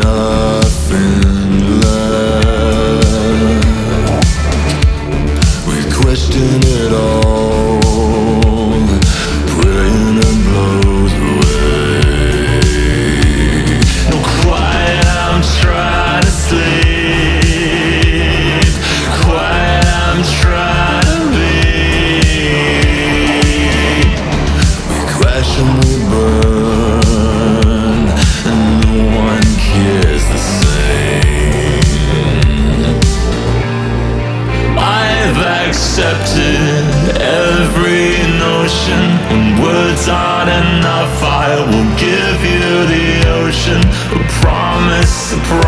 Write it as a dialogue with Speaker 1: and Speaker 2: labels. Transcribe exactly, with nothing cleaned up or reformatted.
Speaker 1: nothing left. We question it all, praying it blows away. No quiet, I'm trying to sleep. Quiet, I'm trying to leave. We crash and we burn, and no one cares the same. I've accepted every notion. When words aren't enough, I will give you the ocean. A promise, a promise.